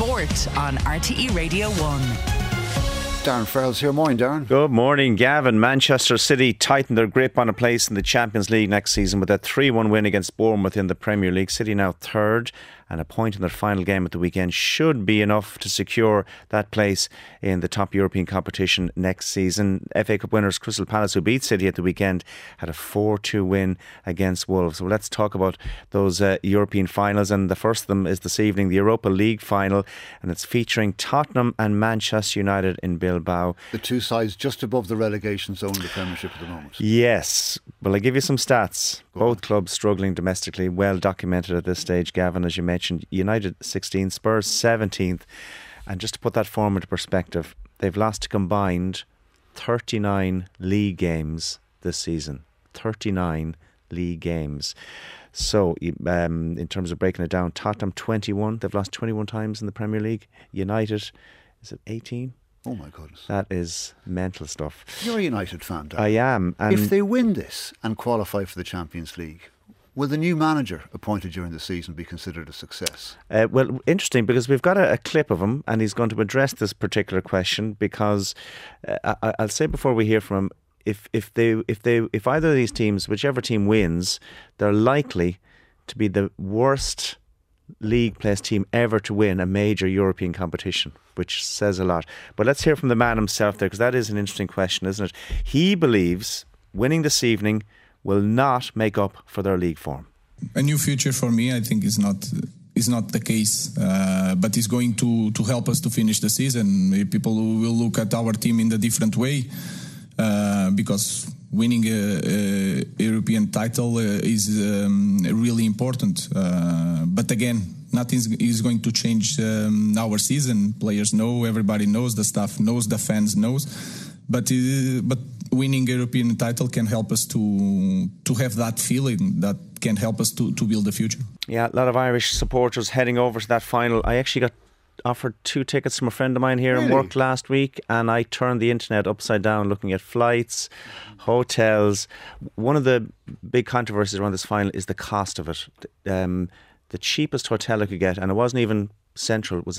Sport on RTE Radio 1. Darren Farrell's here. Morning, Darren. Good morning, Gavin. Manchester City tightened their grip on a place in the Champions League next season with a 3-1 win against Bournemouth in the Premier League. City now third, and a point in their final game at the weekend should be enough to secure that place in the top European competition next season. FA Cup winners Crystal Palace, who beat City at the weekend, had a 4-2 win against Wolves. So let's talk about those European finals, and the first of them is this evening, the Europa League final, and it's featuring Tottenham and Manchester United in Bilbao. The two sides just above the relegation zone in the Premiership at the moment. Yes. Well, I'll give you some stats. Both clubs struggling domestically, well documented at this stage, Gavin, as you mentioned. United 16th, Spurs 17th. And just to put that form into perspective, they've lost a combined 39 league games this season. 39 league games. So, in terms of breaking it down, Tottenham 21. They've lost 21 times in the Premier League. United, is it 18? Oh my goodness. That is mental stuff. You're a United fan, Darren. I am. And if they win this and qualify for the Champions League, will the new manager appointed during the season be considered a success? Well, interesting, because we've got a clip of him, and he's going to address this particular question, because I'll say before we hear from him, if either of these teams, whichever team wins, they're likely to be the worst league placed team ever to win a major European competition, which says a lot. But let's hear from the man himself there, because that is an interesting question, isn't it? He believes winning this evening will not make up for their league form. A new future for me, I think, is not the case, but it's going to help us to finish the season. People will look at our team in a different way, because winning a European title is really important. But again, nothing is going to change our season. Players know, everybody knows, the staff knows, the fans knows. But winning a European title can help us to have that feeling that can help us to build the future. Yeah, a lot of Irish supporters heading over to that final. I actually got offered 2 tickets from a friend of mine here in work last week, and I turned the internet upside down looking at flights, hotels. One of the big controversies around this final is the cost of it. The cheapest hotel I could get, and it wasn't even central, it was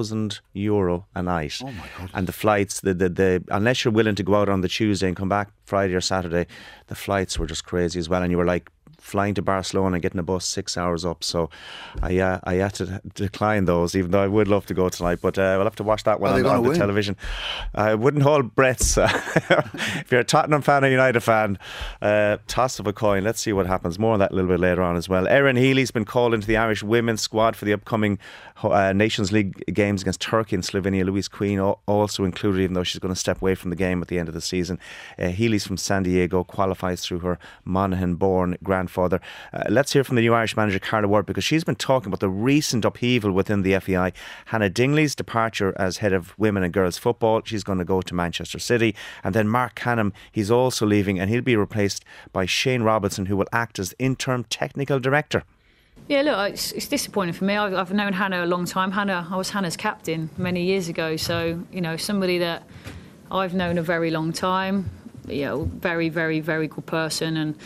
€1,000 a night. Oh my God. And the flights, the unless you're willing to go out on the Tuesday and come back Friday or Saturday, the flights were just crazy as well, and you were like flying to Barcelona and getting a bus 6 hours up. So I had to decline those, even though I would love to go tonight. But we'll have to watch that one on the television. I wouldn't hold breaths. If you're a Tottenham fan or United fan, toss of a coin. Let's see what happens. More on that a little bit later on as well. Erin Healy's been called into the Irish women's squad for the upcoming Nations League games against Turkey and Slovenia. Louise Queen also included, even though she's going to step away from the game at the end of the season. Healy's from San Diego, qualifies through her Monaghan-born grandfather. Let's hear from the new Irish manager, Carla Ward, because she's been talking about the recent upheaval within the FAI. Hannah Dingley's departure as head of women and girls football. She's going to go to Manchester City. And then Mark Canham, he's also leaving, and he'll be replaced by Shane Robinson, who will act as interim technical director. Yeah, look, it's disappointing for me. I've known Hannah a long time. I was Hannah's captain many years ago. So, somebody that I've known a very long time, very, very, very good person, and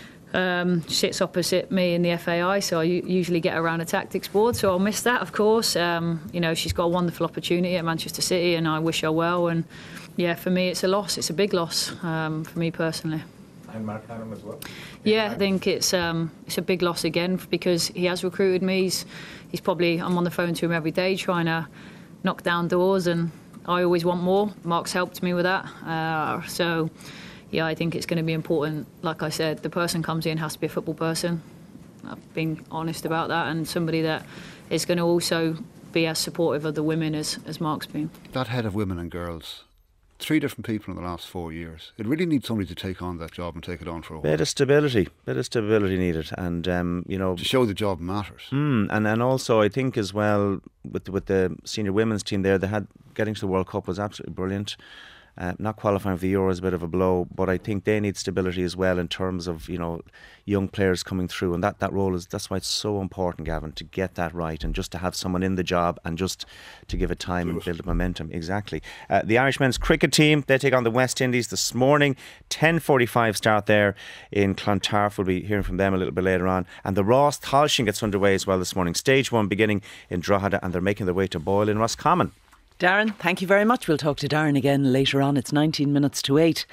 sits opposite me in the FAI, so I usually get around a tactics board, so I'll miss that, of course. She's got a wonderful opportunity at Manchester City, and I wish her well. And yeah, for me, it's a loss. It's a big loss for me personally. And Mark Canham as well. Yeah, I think it's a big loss again, because he has recruited me. He's probably, I'm on the phone to him every day trying to knock down doors, and I always want more. Mark's helped me with that. Yeah, I think it's going to be important. Like I said, the person comes in has to be a football person. I've been honest about that, and somebody that is going to also be as supportive of the women as Mark's been. That head of women and girls, 3 different people in the last 4 years. It really needs somebody to take on that job and take it on for a while. Bit of stability needed, and to show the job matters. And also I think as well with the senior women's team there, they had getting to the World Cup was absolutely brilliant. Not qualifying for the Euro is a bit of a blow, but I think they need stability as well in terms of, young players coming through, and that role that's why it's so important, Gavin, to get that right and just to have someone in the job and just to give it time and build up momentum. Exactly. The Irish men's cricket team, they take on the West Indies this morning. 10:45 start there in Clontarf. We'll be hearing from them a little bit later on. And the Ross Tailteann gets underway as well this morning. Stage 1 beginning in Drogheda, and they're making their way to Boyle in Roscommon. Darren, thank you very much. We'll talk to Darren again later on. It's 19 minutes to 8.